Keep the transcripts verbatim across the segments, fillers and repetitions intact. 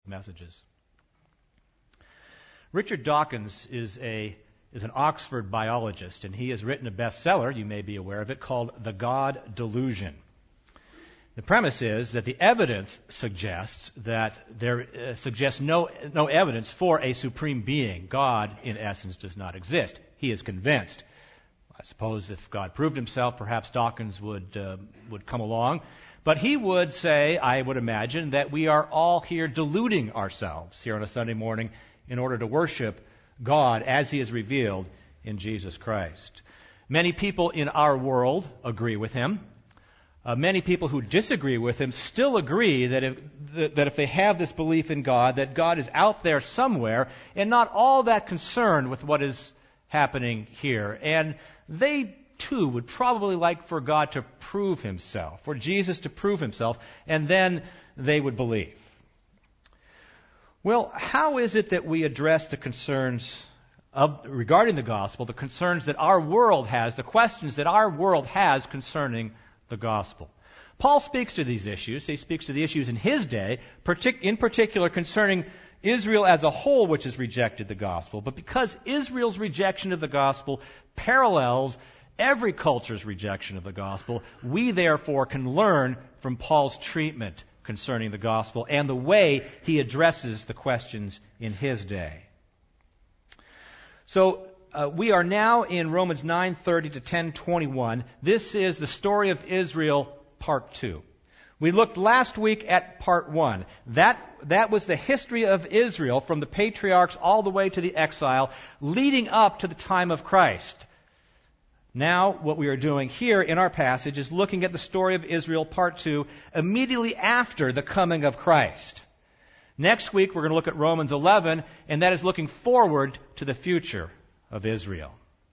messages. Richard Dawkins is a is an Oxford biologist, and he has written a bestseller, you may be aware of it, called The God Delusion. The premise is that the evidence suggests that there uh, suggests no no evidence for a supreme being. God, in essence, does not exist. He is convinced. I suppose if God proved himself, perhaps Dawkins would uh, would come along. But he would say, I would imagine, that we are all here deluding ourselves here on a Sunday morning in order to worship God as He is revealed in Jesus Christ. Many people in our world agree with him. Uh, many people who disagree with him still agree that if, that if they have this belief in God, that God is out there somewhere and not all that concerned with what is happening here. And they, too, would probably like for God to prove himself, for Jesus to prove himself, and then they would believe. Well, how is it that we address the concerns of, regarding the gospel, the concerns that our world has, the questions that our world has concerning the gospel? Paul speaks to these issues. He speaks to the issues in his day, partic- in particular concerning Israel as a whole, which has rejected the gospel. But because Israel's rejection of the gospel parallels every culture's rejection of the gospel, we therefore can learn from Paul's treatment concerning the gospel and the way he addresses the questions in his day. So, Uh, we are now in Romans nine thirty to ten twenty-one. This is the story of Israel, part two. We looked last week at part one. That, that was the history of Israel from the patriarchs all the way to the exile, leading up to the time of Christ. Now, what we are doing here in our passage is looking at the story of Israel, part two, immediately after the coming of Christ. Next week, we're going to look at Romans eleven, and that is looking forward to the future of Israel.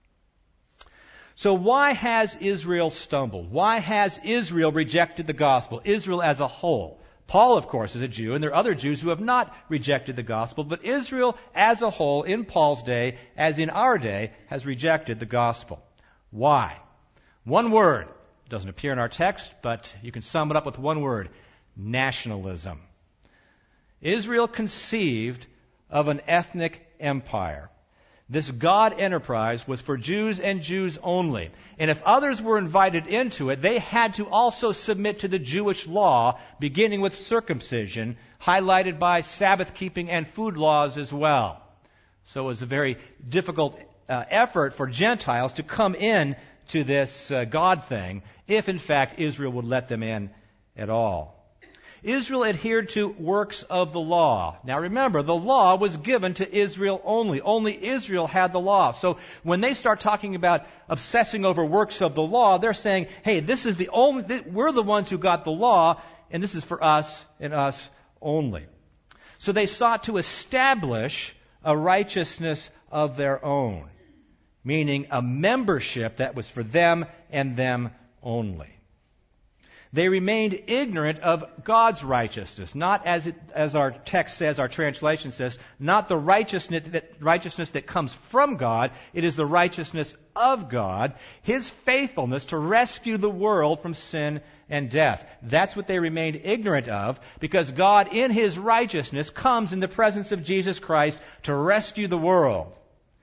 So why has Israel stumbled? Why has Israel rejected the gospel? Israel as a whole. Paul, of course, is a Jew, and there are other Jews who have not rejected the gospel, but Israel as a whole, in Paul's day, as in our day, has rejected the gospel. Why? One word. It doesn't appear in our text, but you can sum it up with one word: nationalism. Israel conceived of an ethnic empire. This God enterprise was for Jews and Jews only. And if others were invited into it, they had to also submit to the Jewish law, beginning with circumcision, highlighted by Sabbath keeping and food laws as well. So it was a very difficult uh, effort for Gentiles to come in to this uh, God thing, if in fact Israel would let them in at all. Israel adhered to works of the law. Now remember, the law was given to Israel only. Only Israel had the law. So when they start talking about obsessing over works of the law, they're saying, hey, this is the only, we're the ones who got the law, and this is for us and us only. So they sought to establish a righteousness of their own, meaning a membership that was for them and them only. They remained ignorant of God's righteousness, not as it, as our text says, our translation says, not the righteousness that, righteousness that comes from God. It is the righteousness of God, His faithfulness to rescue the world from sin and death. That's what they remained ignorant of, because God in His righteousness comes in the presence of Jesus Christ to rescue the world.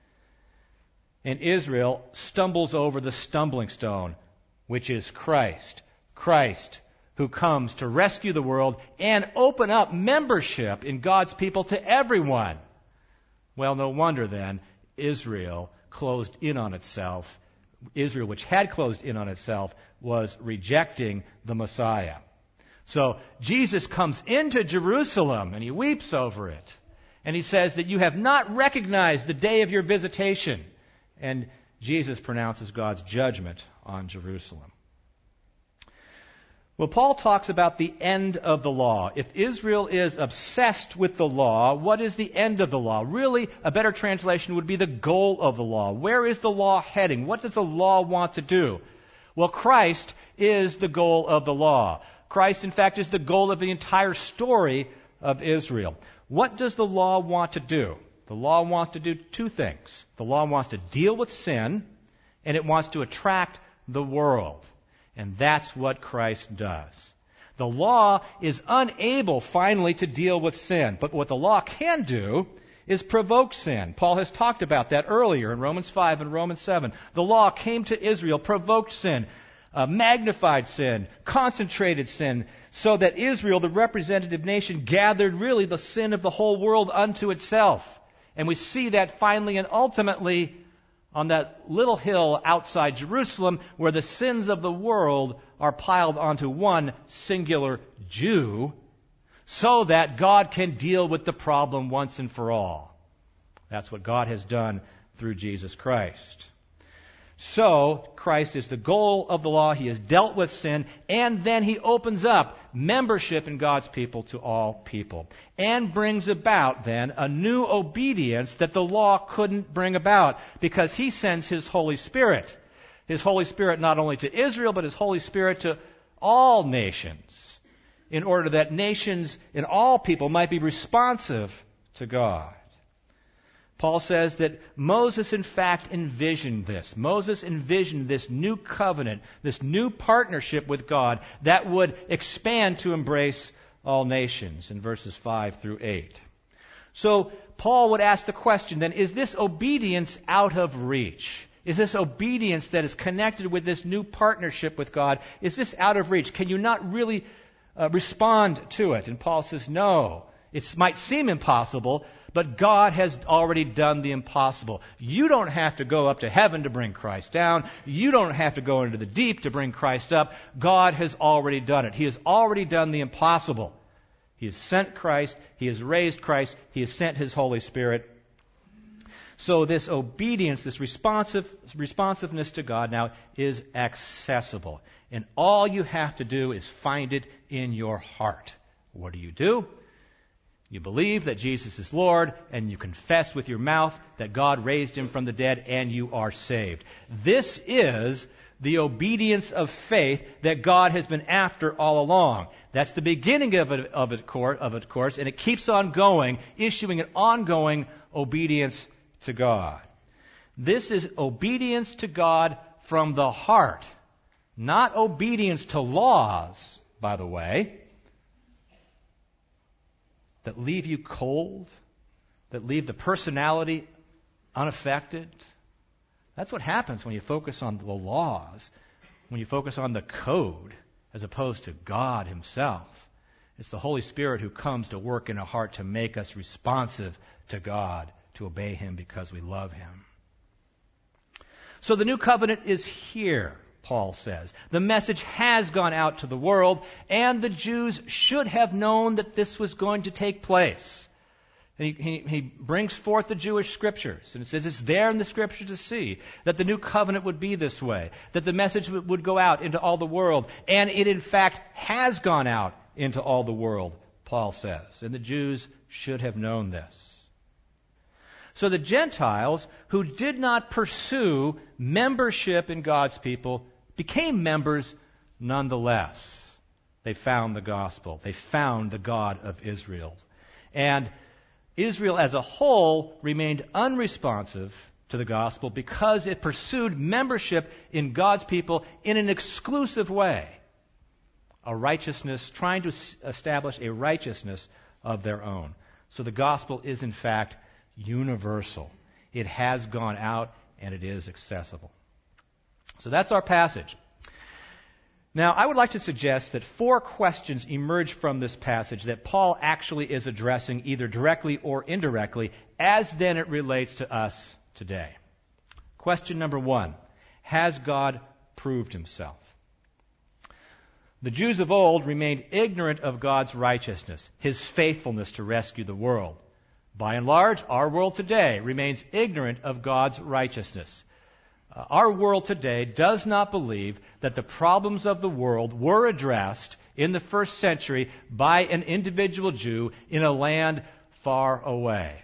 And Israel stumbles over the stumbling stone, which is Christ. Christ, who comes to rescue the world and open up membership in God's people to everyone. Well, no wonder then Israel closed in on itself. Israel, which had closed in on itself, was rejecting the Messiah. So Jesus comes into Jerusalem and He weeps over it. And He says that you have not recognized the day of your visitation. And Jesus pronounces God's judgment on Jerusalem. Well, Paul talks about the end of the law. If Israel is obsessed with the law, what is the end of the law? Really, a better translation would be the goal of the law. Where is the law heading? What does the law want to do? Well, Christ is the goal of the law. Christ, in fact, is the goal of the entire story of Israel. What does the law want to do? The law wants to do two things. The law wants to deal with sin, and it wants to attract the world. And that's what Christ does. The law is unable finally to deal with sin. But what the law can do is provoke sin. Paul has talked about that earlier in Romans five and Romans seven. The law came to Israel, provoked sin, uh, magnified sin, concentrated sin, so that Israel, the representative nation, gathered really the sin of the whole world unto itself. And we see that finally and ultimately on that little hill outside Jerusalem, where the sins of the world are piled onto one singular Jew, so that God can deal with the problem once and for all. That's what God has done through Jesus Christ. So, Christ is the goal of the law. He has dealt with sin, and then he opens up membership in God's people to all people, and brings about then a new obedience that the law couldn't bring about, because he sends his Holy Spirit. His Holy Spirit not only to Israel, but his Holy Spirit to all nations, in order that nations and all people might be responsive to God. Paul says that Moses, in fact, envisioned this. Moses envisioned this new covenant, this new partnership with God that would expand to embrace all nations in verses five through eight. So Paul would ask the question then, is this obedience out of reach? Is this obedience that is connected with this new partnership with God, is this out of reach? Can you not really uh, respond to it? And Paul says, no. It might seem impossible, but God has already done the impossible. You don't have to go up to heaven to bring Christ down. You don't have to go into the deep to bring Christ up. God has already done it. He has already done the impossible. He has sent Christ. He has raised Christ. He has sent his Holy Spirit. So this obedience, this responsive, responsiveness to God now is accessible. And all you have to do is find it in your heart. What do you do? You believe that Jesus is Lord, and you confess with your mouth that God raised him from the dead, and you are saved. This is the obedience of faith that God has been after all along. That's the beginning of it, of it, of it, course, and it keeps on going, issuing an ongoing obedience to God. This is obedience to God from the heart, not obedience to laws, by the way, that leave you cold, that leave the personality unaffected. That's what happens when you focus on the laws, when you focus on the code, as opposed to God himself. It's the Holy Spirit who comes to work in a heart to make us responsive to God, to obey him because we love him. So the new covenant is here, Paul says. The message has gone out to the world, and the Jews should have known that this was going to take place. He, he, he brings forth the Jewish scriptures, and it says it's there in the scripture to see that the new covenant would be this way, that the message would, would go out into all the world, and it in fact has gone out into all the world, Paul says, and the Jews should have known this. So the Gentiles who did not pursue membership in God's people became members nonetheless. They found the gospel. They found the God of Israel. And Israel as a whole remained unresponsive to the gospel because it pursued membership in God's people in an exclusive way. A righteousness, trying to establish a righteousness of their own. So the gospel is in fact universal. It has gone out and it is accessible. So that's our passage. Now, I would like to suggest that four questions emerge from this passage that Paul actually is addressing either directly or indirectly, as then it relates to us today. Question number one, has God proved himself? The Jews of old remained ignorant of God's righteousness, his faithfulness to rescue the world. By and large, our world today remains ignorant of God's righteousness. Uh, our world today does not believe that the problems of the world were addressed in the first century by an individual Jew in a land far away.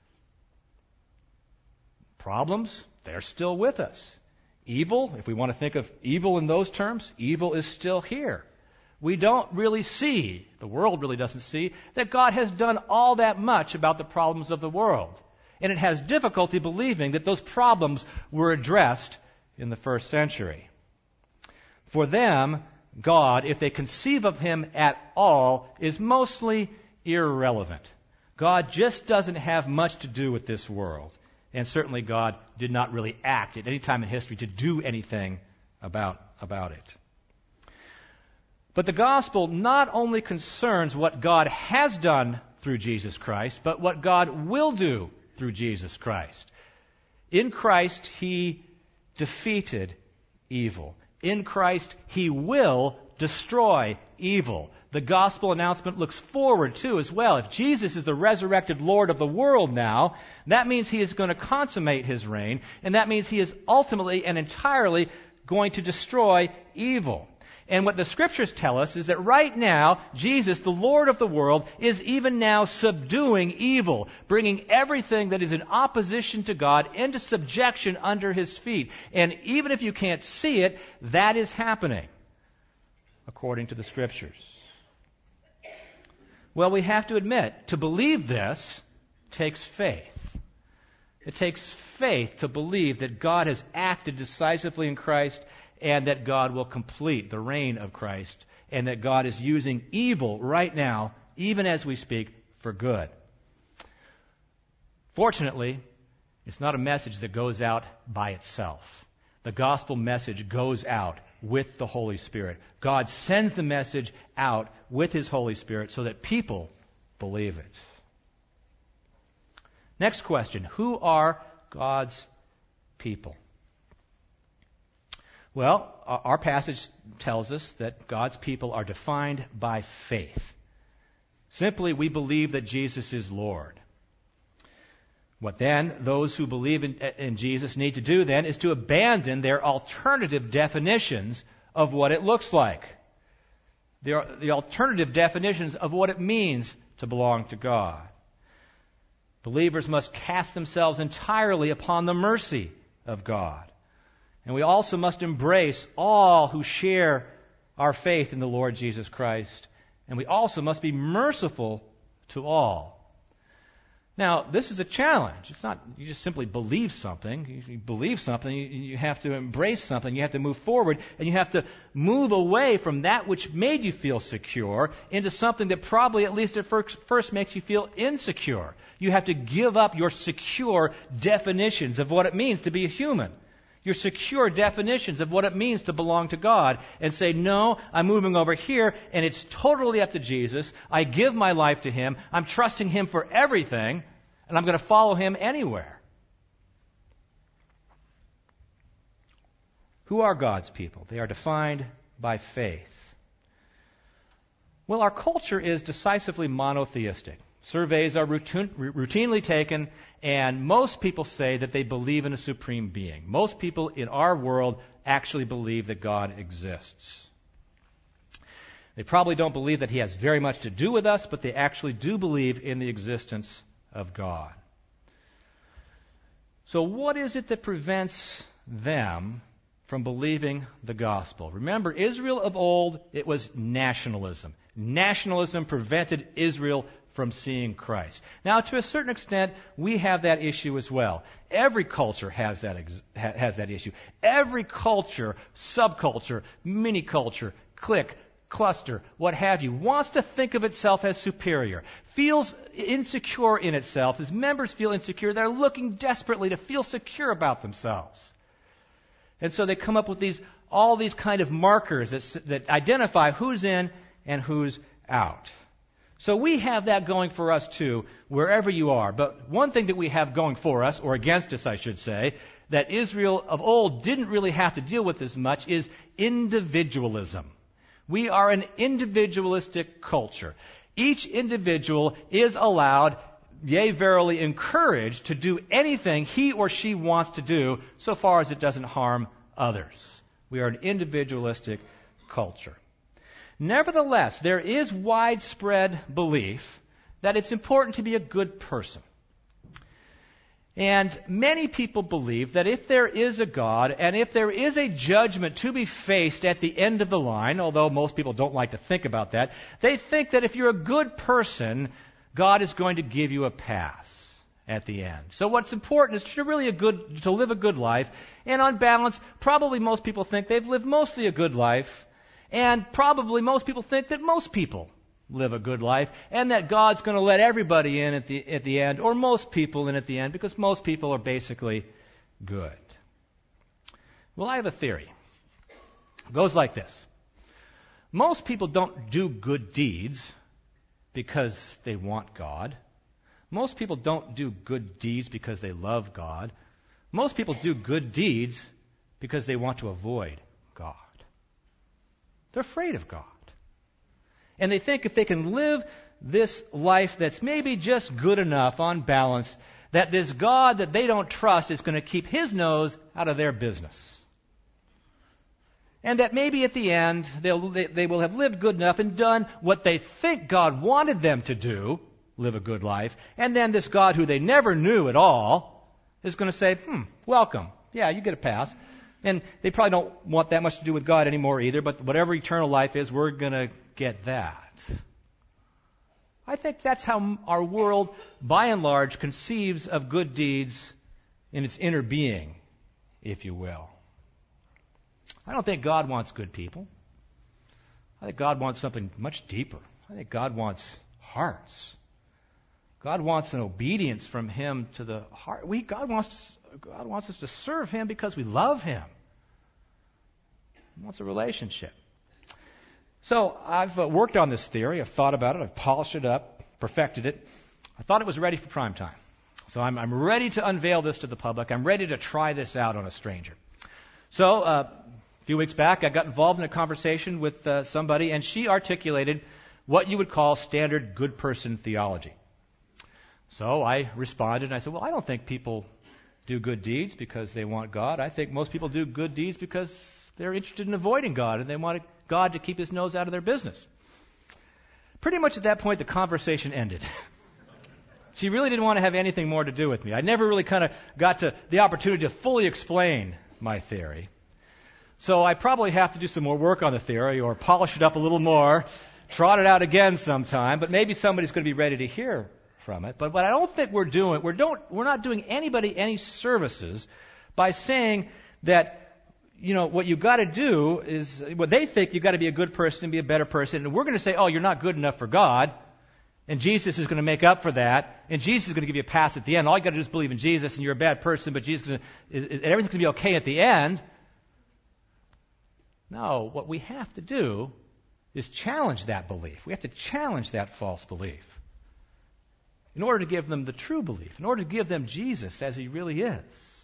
Problems, they're still with us. Evil, if we want to think of evil in those terms, evil is still here. We don't really see, the world really doesn't see, that God has done all that much about the problems of the world. And it has difficulty believing that those problems were addressed in the first century. For them, God, if they conceive of him at all, is mostly irrelevant. God just doesn't have much to do with this world. And certainly God did not really act at any time in history to do anything about, about it. But the gospel not only concerns what God has done through Jesus Christ, but what God will do through Jesus Christ. In Christ, he defeated evil. In Christ, he will destroy evil. The gospel announcement looks forward, too, as well. If Jesus is the resurrected Lord of the world now, that means he is going to consummate his reign, and that means he is ultimately and entirely going to destroy evil. And what the Scriptures tell us is that right now, Jesus, the Lord of the world, is even now subduing evil, bringing everything that is in opposition to God into subjection under his feet. And even if you can't see it, that is happening, according to the Scriptures. Well, we have to admit, to believe this takes faith. It takes faith to believe that God has acted decisively in Christ and that God will complete the reign of Christ and that God is using evil right now, even as we speak, for good. Fortunately, it's not a message that goes out by itself. The gospel message goes out with the Holy Spirit. God sends the message out with his Holy Spirit so that people believe it. Next question. Who are God's people? Well, our passage tells us that God's people are defined by faith. Simply, we believe that Jesus is Lord. What then those who believe in, in Jesus need to do then is to abandon their alternative definitions of what it looks like. The, the alternative definitions of what it means to belong to God. Believers must cast themselves entirely upon the mercy of God. And we also must embrace all who share our faith in the Lord Jesus Christ. And we also must be merciful to all. Now, this is a challenge. It's not you just simply believe something. You believe something, you, you have to embrace something, you have to move forward, and you have to move away from that which made you feel secure into something that probably, at least at first, first makes you feel insecure. You have to give up your secure definitions of what it means to be a human. Your secure definitions of what it means to belong to God and say, no, I'm moving over here and it's totally up to Jesus. I give my life to him. I'm trusting him for everything and I'm going to follow him anywhere. Who are God's people? They are defined by faith. Well, our culture is decisively monotheistic. Surveys are routine, routinely taken, and most people say that they believe in a supreme being. Most people in our world actually believe that God exists. They probably don't believe that he has very much to do with us, but they actually do believe in the existence of God. So what is it that prevents them from believing the gospel? Remember, Israel of old, it was nationalism. Nationalism prevented Israel from seeing Christ. Now, to a certain extent, we have that issue as well. Every culture has that ex- has that issue. Every culture, subculture, mini-culture, clique, cluster, what have you, wants to think of itself as superior, feels insecure in itself. As members feel insecure, they're looking desperately to feel secure about themselves. And so they come up with these all these kind of markers that, that identify who's in and who's out. So we have that going for us too, wherever you are. But one thing that we have going for us, or against us I should say, that Israel of old didn't really have to deal with as much is individualism. We are an individualistic culture. Each individual is allowed, yea, verily encouraged, to do anything he or she wants to do, so far as it doesn't harm others. We are an individualistic culture. Nevertheless, there is widespread belief that it's important to be a good person. And many people believe that if there is a God and if there is a judgment to be faced at the end of the line, although most people don't like to think about that, they think that if you're a good person, God is going to give you a pass at the end. So what's important is to really a good to live a good life, and on balance, probably most people think they've lived mostly a good life. And probably most people think that most people live a good life and that God's going to let everybody in at the, at the end, or most people in at the end, because most people are basically good. Well, I have a theory. It goes like this. Most people don't do good deeds because they want God. Most people don't do good deeds because they love God. Most people do good deeds because they want to avoid God. They're afraid of God. And they think if they can live this life that's maybe just good enough on balance, that this God that they don't trust is going to keep His nose out of their business. And that maybe at the end they'll, they, they will have lived good enough and done what they think God wanted them to do, live a good life, and then this God who they never knew at all is going to say, hmm, welcome. Yeah, you get a pass. And they probably don't want that much to do with God anymore either, but whatever eternal life is, we're going to get that. I think that's how our world, by and large, conceives of good deeds in its inner being, if you will. I don't think God wants good people. I think God wants something much deeper. I think God wants hearts. God wants an obedience from Him to the heart. We, God wants, God wants us to serve Him because we love Him. He wants a relationship. So I've uh, worked on this theory. I've thought about it. I've polished it up, perfected it. I thought it was ready for prime time. So I'm, I'm ready to unveil this to the public. I'm ready to try this out on a stranger. So uh, a few weeks back, I got involved in a conversation with uh, somebody, and she articulated what you would call standard good person theology. So I responded, and I said, well, I don't think people do good deeds because they want God. I think most people do good deeds because they're interested in avoiding God, and they want God to keep His nose out of their business. Pretty much at that point, the conversation ended. She really didn't want to have anything more to do with me. I never really kind of got to the opportunity to fully explain my theory. So I probably have to do some more work on the theory or polish it up a little more, trot it out again sometime, but maybe somebody's going to be ready to hear from it. But what I don't think we're doing, we're, don't, we're not doing anybody any services by saying that, you know, what you've got to do is, what they think you've got to be a good person and be a better person, and we're going to say, oh, you're not good enough for God, and Jesus is going to make up for that, and Jesus is going to give you a pass at the end. All you got to do is believe in Jesus, and you're a bad person, but Jesus is going to, is, everything's going to be okay at the end. No, what we have to do is challenge that belief. We have to challenge that false belief in order to give them the true belief, in order to give them Jesus as He really is,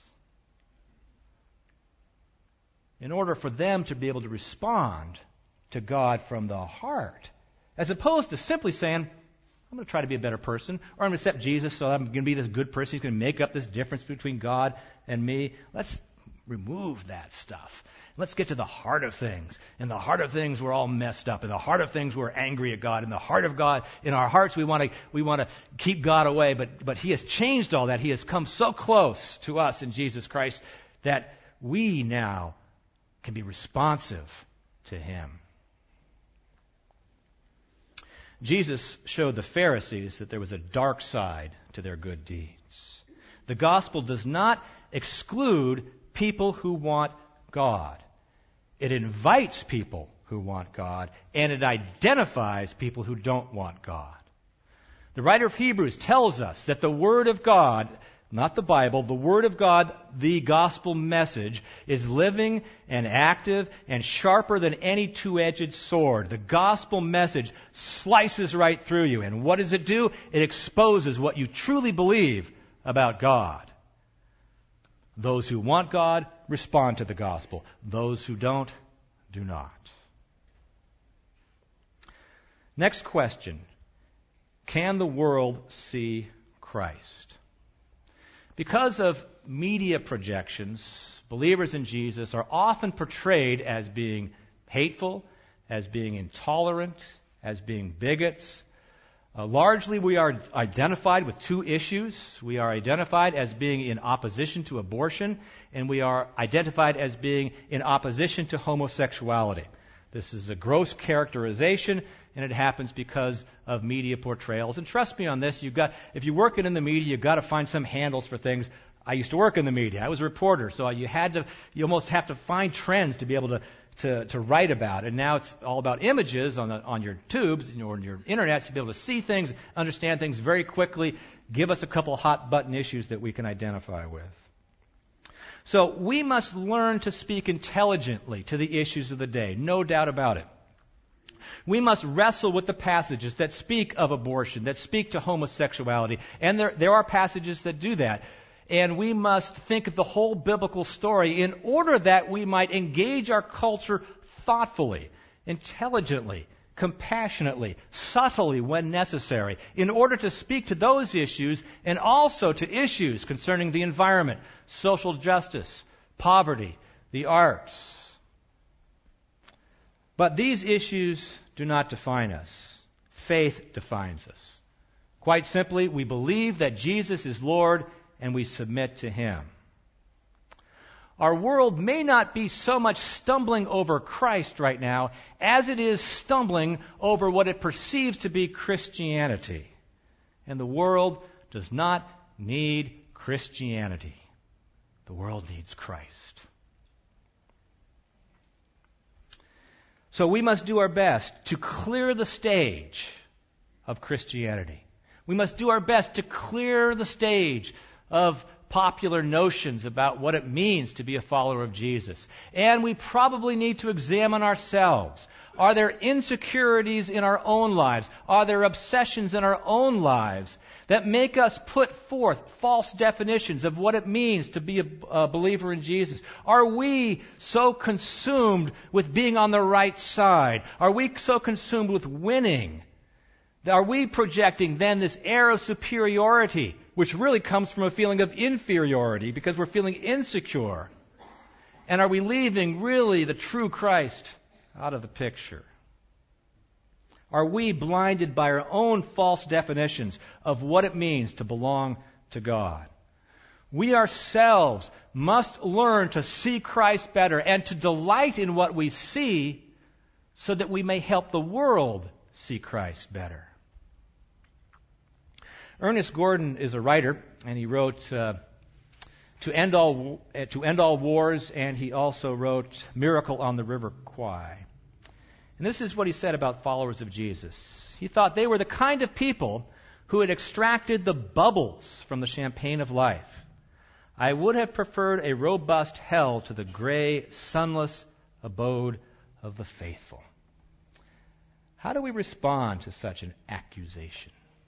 in order for them to be able to respond to God from the heart, as opposed to simply saying, I'm going to try to be a better person, or I'm going to accept Jesus so I'm going to be this good person. He's going to make up this difference between God and me. Let's remove that stuff. Let's get to the heart of things. In the heart of things, we're all messed up. In the heart of things, we're angry at God. In the heart of God, in our hearts, we want to we want to keep God away. But but He has changed all that. He has come so close to us in Jesus Christ that we now can be responsive to Him. Jesus showed the Pharisees that there was a dark side to their good deeds. The gospel does not exclude people who want God. It invites people who want God, and it identifies people who don't want God. The writer of Hebrews tells us that the Word of God, not the Bible, the Word of God, the gospel message, is living and active and sharper than any two-edged sword. The gospel message slices right through you. And what does it do? It exposes what you truly believe about God. Those who want God respond to the gospel. Those who don't, do not. Next question. Can the world see Christ? Because of media projections, believers in Jesus are often portrayed as being hateful, as being intolerant, as being bigots. Uh, largely, we are identified with two issues. We are identified as being in opposition to abortion, and we are identified as being in opposition to homosexuality. This is a gross characterization, and it happens because of media portrayals. And trust me on this, you've got, if you're working in the media, you've got to find some handles for things. I used to work in the media. I was a reporter, so you had to, you almost have to find trends to be able to, to, to write about. And now it's all about images on, the, on your tubes or on your internet to be able to see things, understand things very quickly, give us a couple hot button issues that we can identify with. So we must learn to speak intelligently to the issues of the day, no doubt about it. We must wrestle with the passages that speak of abortion, that speak to homosexuality, and there, there are passages that do that. And we must think of the whole biblical story in order that we might engage our culture thoughtfully, intelligently, compassionately, subtly when necessary, in order to speak to those issues and also to issues concerning the environment, social justice, poverty, the arts. But these issues do not define us. Faith defines us. Quite simply, we believe that Jesus is Lord and we submit to Him. Our world may not be so much stumbling over Christ right now as it is stumbling over what it perceives to be Christianity. And the world does not need Christianity. The world needs Christ. So we must do our best to clear the stage of Christianity. We must do our best to clear the stage of popular notions about what it means to be a follower of Jesus. And we probably need to examine ourselves. Are there insecurities in our own lives? Are there obsessions in our own lives that make us put forth false definitions of what it means to be a, a believer in Jesus? Are we so consumed with being on the right side? Are we so consumed with winning? Are we projecting then this air of superiority, which really comes from a feeling of inferiority because we're feeling insecure? And are we leaving really the true Christ out of the picture? Are we blinded by our own false definitions of what it means to belong to God? We ourselves must learn to see Christ better and to delight in what we see so that we may help the world see Christ better. Ernest Gordon is a writer, and he wrote uh, to End All uh, to End All Wars, and he also wrote Miracle on the River Kwai. And this is what he said about followers of Jesus. He thought they were the kind of people who had extracted the bubbles from the champagne of life. I would have preferred a robust hell to the gray, sunless abode of the faithful. How do we respond to such an accusation?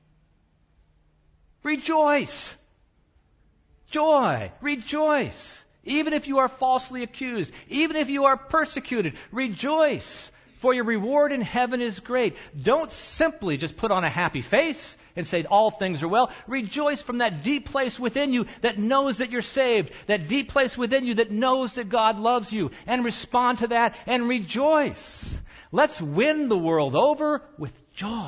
Rejoice! Joy! Rejoice! Even if you are falsely accused, even if you are persecuted, rejoice! For your reward in heaven is great. Don't simply just put on a happy face and say all things are well. Rejoice from that deep place within you that knows that you're saved, that deep place within you that knows that God loves you, and respond to that and rejoice. Let's win the world over with joy.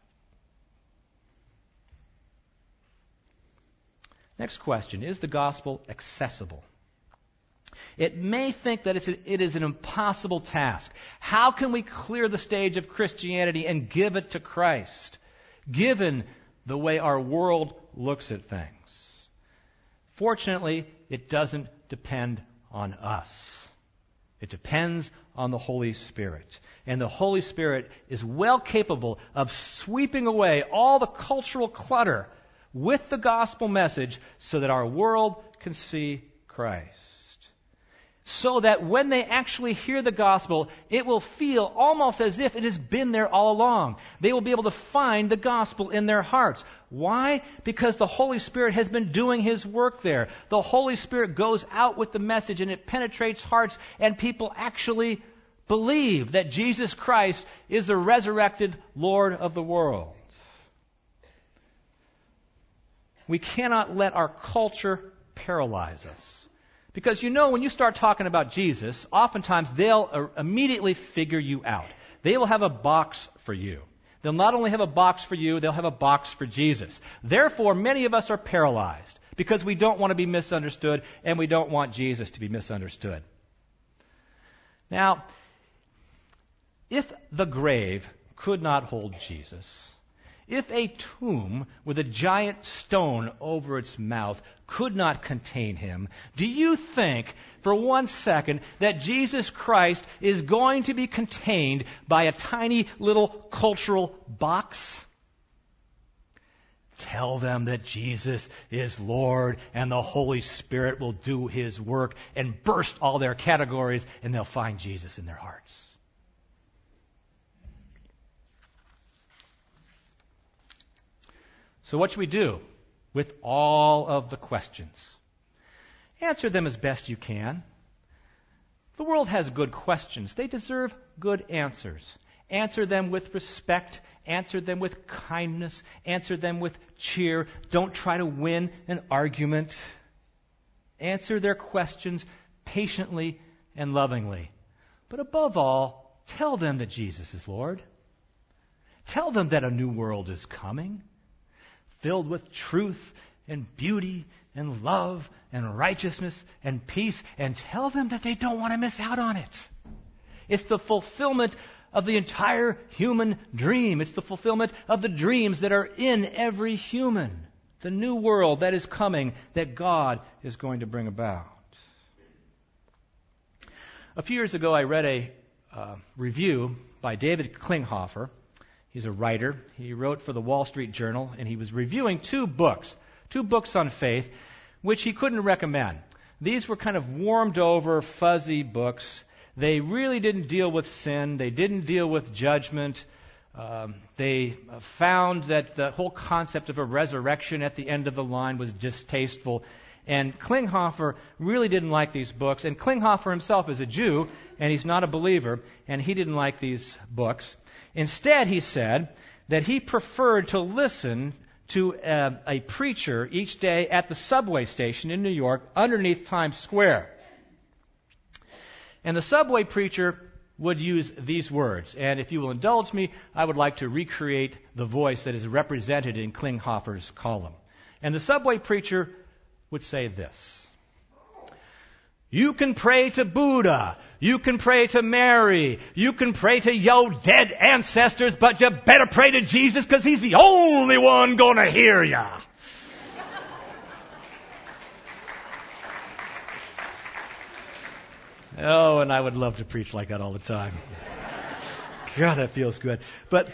Next question, is the gospel accessible? It may think that it's a, it is an impossible task. How can we clear the stage of Christianity and give it to Christ, given the way our world looks at things? Fortunately, it doesn't depend on us. It depends on the Holy Spirit. And the Holy Spirit is well capable of sweeping away all the cultural clutter with the gospel message so that our world can see Christ. So that when they actually hear the gospel, it will feel almost as if it has been there all along. They will be able to find the gospel in their hearts. Why? Because the Holy Spirit has been doing His work there. The Holy Spirit goes out with the message and it penetrates hearts, and people actually believe that Jesus Christ is the resurrected Lord of the world. We cannot let our culture paralyze us. Because you know, when you start talking about Jesus, oftentimes they'll uh, immediately figure you out. They will have a box for you. They'll not only have a box for you, they'll have a box for Jesus. Therefore, many of us are paralyzed because we don't want to be misunderstood and we don't want Jesus to be misunderstood. Now, if the grave could not hold Jesus, If a tomb with a giant stone over its mouth could not contain him, do you think for one second that Jesus Christ is going to be contained by a tiny little cultural box? Tell them that Jesus is Lord and the Holy Spirit will do His work and burst all their categories, and they'll find Jesus in their hearts. So what should we do with all of the questions? Answer them as best you can. The world has good questions. They deserve good answers. Answer them with respect. Answer them with kindness. Answer them with cheer. Don't try to win an argument. Answer their questions patiently and lovingly. But above all, tell them that Jesus is Lord. Tell them that a new world is coming, filled with truth and beauty and love and righteousness and peace, and tell them that they don't want to miss out on it. It's the fulfillment of the entire human dream. It's the fulfillment of the dreams that are in every human. The new world that is coming, that God is going to bring about. A few years ago, I read a uh, review by David Klinghoffer. He's a writer. He wrote for the Wall Street Journal, and he was reviewing two books, two books on faith, which he couldn't recommend. These were kind of warmed over, fuzzy books. They really didn't deal with sin. They didn't deal with judgment. Um, they found that the whole concept of a resurrection at the end of the line was distasteful. And Klinghoffer really didn't like these books. And Klinghoffer himself is a Jew, and he's not a believer, and he didn't like these books. Instead, he said that he preferred to listen to a, a preacher each day at the subway station in New York underneath Times Square. And the subway preacher would use these words. And if you will indulge me, I would like to recreate the voice that is represented in Klinghoffer's column. And the subway preacher would say this: you can pray to Buddha, you can pray to Mary, you can pray to your dead ancestors, but you better pray to Jesus because He's the only one going to hear you. Oh, and I would love to preach like that all the time. God, that feels good. But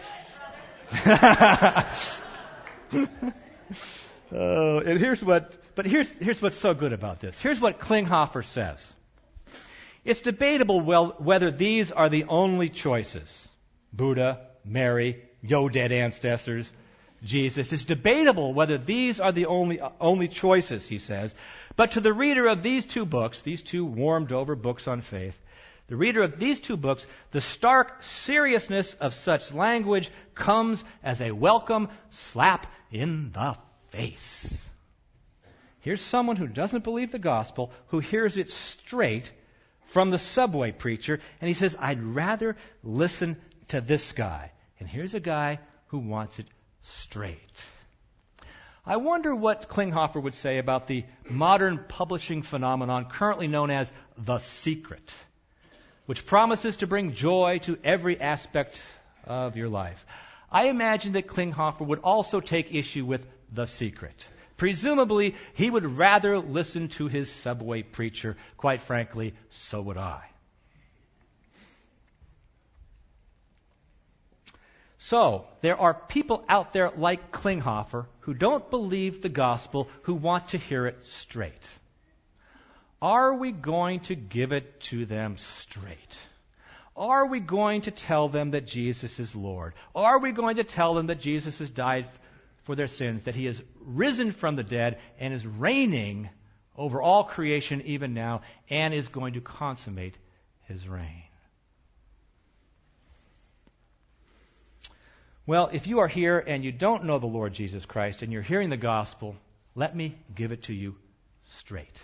oh, and here's what. But here's here's what's so good about this. Here's what Klinghoffer says. It's debatable well, whether these are the only choices. Buddha, Mary, your dead ancestors, Jesus. It's debatable whether these are the only uh, only choices, he says. But to the reader of these two books, these two warmed over books on faith, the reader of these two books, the stark seriousness of such language comes as a welcome slap in the face. Here's someone who doesn't believe the gospel, who hears it straight from the subway preacher, and he says, I'd rather listen to this guy. And here's a guy who wants it straight. I wonder what Klinghoffer would say about the modern publishing phenomenon currently known as The Secret, which promises to bring joy to every aspect of your life. I imagine that Klinghoffer would also take issue with The Secret. Presumably, he would rather listen to his subway preacher. Quite frankly, so would I. So, there are people out there like Klinghoffer who don't believe the gospel, who want to hear it straight. Are we going to give it to them straight? Are we going to tell them that Jesus is Lord? Are we going to tell them that Jesus has died for their sins, that He has risen from the dead and is reigning over all creation even now and is going to consummate His reign? Well, if you are here and you don't know the Lord Jesus Christ and you're hearing the gospel, let me give it to you straight.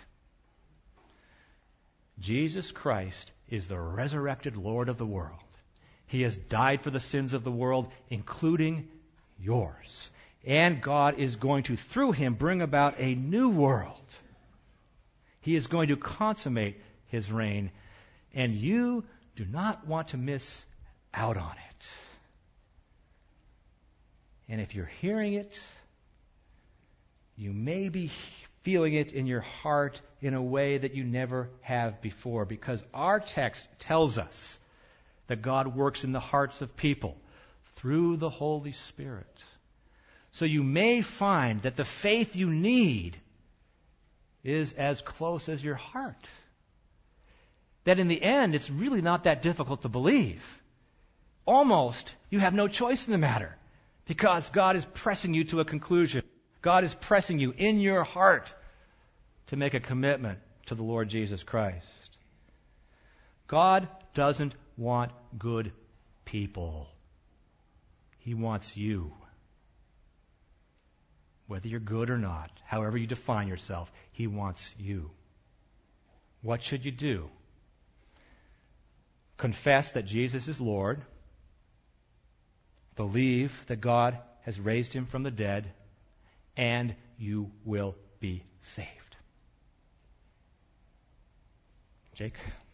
Jesus Christ is the resurrected Lord of the world. He has died for the sins of the world, including yours. And God is going to, through Him, bring about a new world. He is going to consummate His reign, and you do not want to miss out on it. And if you're hearing it, you may be feeling it in your heart in a way that you never have before, because our text tells us that God works in the hearts of people through the Holy Spirit. So you may find that the faith you need is as close as your heart. That in the end, it's really not that difficult to believe. Almost, you have no choice in the matter, because God is pressing you to a conclusion. God is pressing you in your heart to make a commitment to the Lord Jesus Christ. God doesn't want good people. He wants you. Whether you're good or not, however you define yourself, He wants you. What should you do? Confess that Jesus is Lord. Believe that God has raised Him from the dead, and you will be saved. Jake?